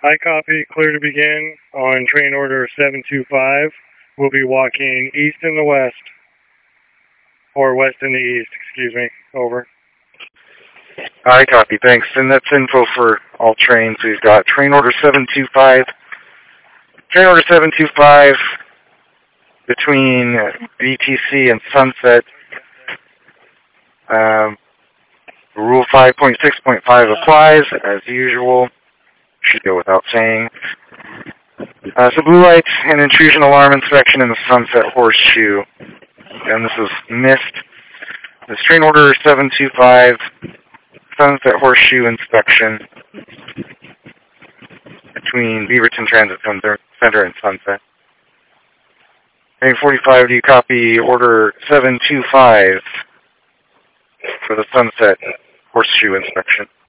I copy, clear to begin on train order 725. We'll be walking east in the west, or west in the east, excuse me. Over. I copy, thanks. And that's info for all trains. We've got train order 725. Train order 725 between BTC and Sunset. Rule 5.6.5 applies, as usual. Should go without saying. So blue light and intrusion alarm inspection in the Sunset Horseshoe. And this is missed. This train order 725, Sunset Horseshoe inspection between Beaverton Transit Center and Sunset. Train 45, do you copy order 725 for the Sunset Horseshoe inspection?